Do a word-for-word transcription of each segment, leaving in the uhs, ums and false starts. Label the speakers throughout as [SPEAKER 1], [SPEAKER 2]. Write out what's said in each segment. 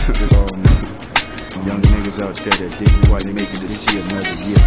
[SPEAKER 1] It's all me. Young niggas out there that didn't white niggas to see another year.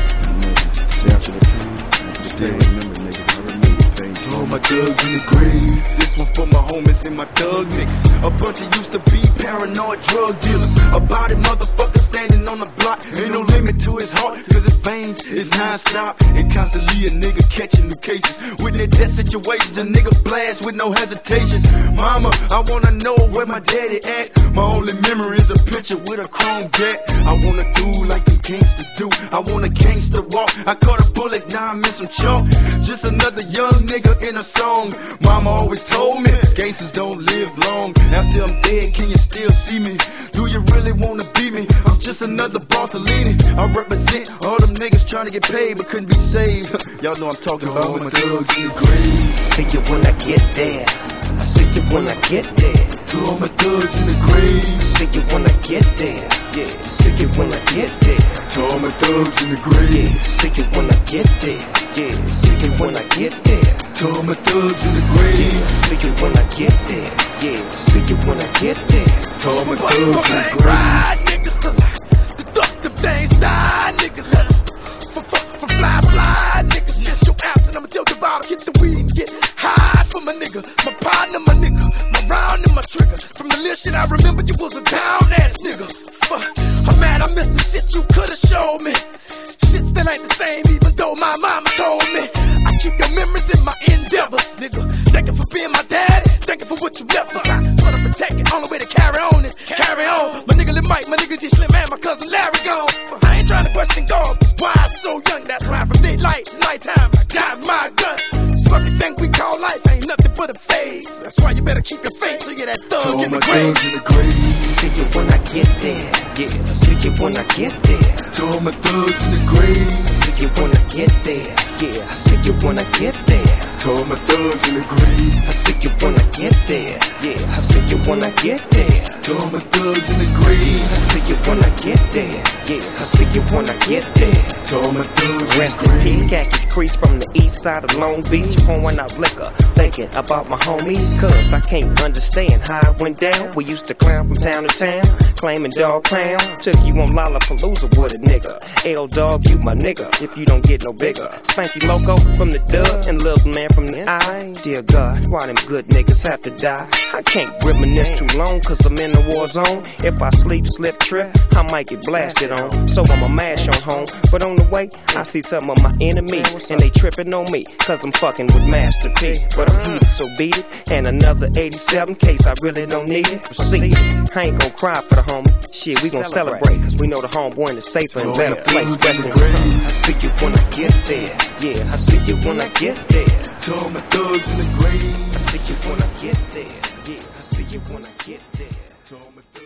[SPEAKER 1] Say after the pain, still remember, nigga. I remember pain. To all my thugs in the grave. This one for my homies and my thug niggas. A bunch of used to be paranoid drug dealers. A body motherfucker standing on the block. Ain't no limit to his heart, cause his veins is non-stop. And constantly a nigga catching new cases. With their death situations, a nigga blast with no hesitation. Mama, I wanna know where my daddy at. My only memory is a picture with a chrome jack. I wanna do like the gangsters do. I wanna gangster walk. I caught a bullet, now I'm in some chalk. Just another young nigga in a song. Mama always told me, gangsters don't live long. After I'm dead, can you still see me? Do you really wanna be me? I'm just another Bossellini. I represent all them niggas trying to get paid but couldn't be saved. Y'all know I'm talking about all my thugs in the grave.
[SPEAKER 2] See you when I get there. I see you when I get there.
[SPEAKER 1] To all my thugs in the grave.
[SPEAKER 2] See you when I get there. Yeah. See you when I get there.
[SPEAKER 1] To all my thugs in the grave.
[SPEAKER 2] Yeah. See you when I get there. Yeah. See you when I get there.
[SPEAKER 1] To all my thugs in the grave.
[SPEAKER 2] Yeah. See you when I get there. Yeah. See you when I get there.
[SPEAKER 1] To all my thugs in the grave.
[SPEAKER 3] Ride, niggas. The duck them things die, niggas. For, for, for fly, fly, niggas. Miss your abs and I'ma tell the bottle. Get the weed and get high for my nigga. My partner, my nigga. My round and my trigger. From the little shit I remember, you was a down ass nigga. Fuck, I'm mad I missed the shit you could've showed me. Shit still ain't the same even though my mama told me. I keep your memories in my endeavors, nigga. Thank you for being my daddy. Thank you for what you left us. I try to protect it. Only way to carry on is carry on. My nigga Lil Mike, my nigga G Slim, and my cousin Larry gone. I ain't trying to question God. Why I so young? That's why from daylight to nighttime I got my gun. This fucking thing we call life ain't nothing but a phase. That's why you better keep your faith so you're that thug in the grave.
[SPEAKER 1] In the grave.
[SPEAKER 2] See you when I get there. Yeah. See you when I get there.
[SPEAKER 1] To all my thugs in the grave.
[SPEAKER 2] See you when I get there. Yeah. I see you when I get there.
[SPEAKER 1] To all my thugs in the grave.
[SPEAKER 2] I see you when I get there. Yeah. I see you when I get there.
[SPEAKER 1] To all my thugs in the grave.
[SPEAKER 2] I see you when I get there. Yeah. I see you when I get there.
[SPEAKER 1] To all my thugs
[SPEAKER 2] Rest
[SPEAKER 1] in the
[SPEAKER 2] in peace,
[SPEAKER 1] grave.
[SPEAKER 2] Cassius Crease from the east side of Long Beach. Pouring out liquor, thinking about my homies. Cause I can't understand how it went down. We used to clown from town to town, claiming dog pound. Took you on Lollapalooza with a nigga. L dog, you my nigga, if you don't get no bigger. Spanky Loco from the dub and Lil Man from the I. Dear God, why them good niggas have to die? I can't reminisce too long cause I'm in the war zone. If I sleep, slip, trip, I might get blasted on. So I'ma mash on home. But on the way, I see some of my enemies and they tripping on me cause I'm fucking with Master P. But I'm heated, so beat it. And another eighty-seven case I really don't need it. Proceed. I ain't gon' cry for the homie. Shit, we gon' celebrate cause we know the homeboy in a safer and better place. Rest in peace. I see you when I get there. Yeah, I see you when I get there.
[SPEAKER 1] To all my thugs in the grave.
[SPEAKER 2] I see you when I get there. Yeah, I see you when I get there.
[SPEAKER 1] To all my thugs.